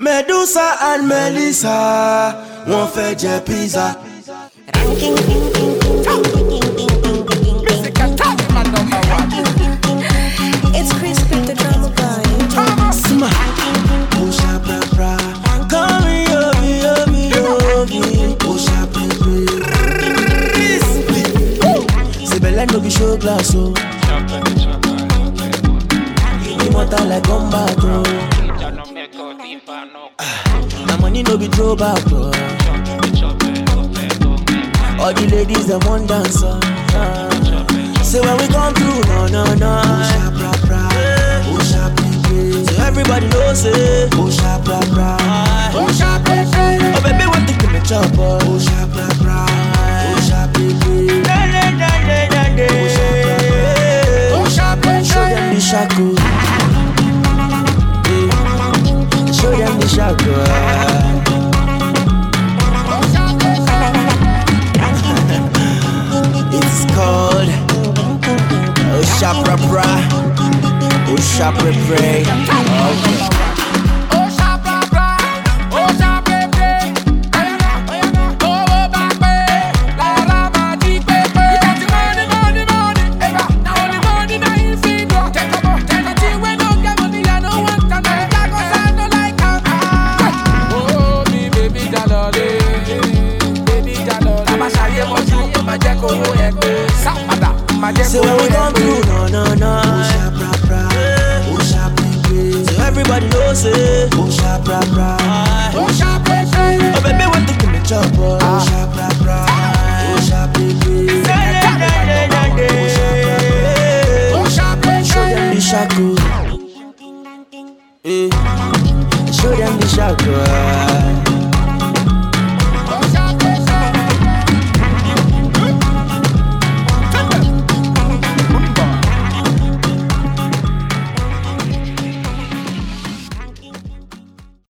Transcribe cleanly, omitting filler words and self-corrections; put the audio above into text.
Medusa and Melissa wọ́n fẹ́ jẹ pizza. It's Crispy, the drama guy. Smack. Osha bra bra. Come yomi. Osha baby. Say belle no be show glass oh. Immortal like combato. My money no be throwback oh. All the ladies them want dance oh. Say when we come through, no. Osha bra bra, Osha baby. So everybody knows it. Osha bra bra, Osha baby. Oh baby, what the give me chop oh. Osha bra bra, Osha baby. Osha baby. Show them the shaku. Show them the shaku. It's called Osha bra bra, Osha pre pre. Osha bra bra, Osha pre pre. Oh baby, la la madi pepe. You got the money, eba. Now only money na you see go. Take a thing we don't get money, I don't want to know. That go sound no like am. Oh me baby jalole, I'ma shaye mo you, ma je ko wo egbe. Samada, ma je ko wo egbe. Say when we come through, no. Osha bra bra, Osha baby. So everybody knows it. Osha bra bra, Osha baby. Oh baby, what the give me chop oh. Osha bra bra, Osha baby. Osha baby. Show them the shaku. Show them the shaku.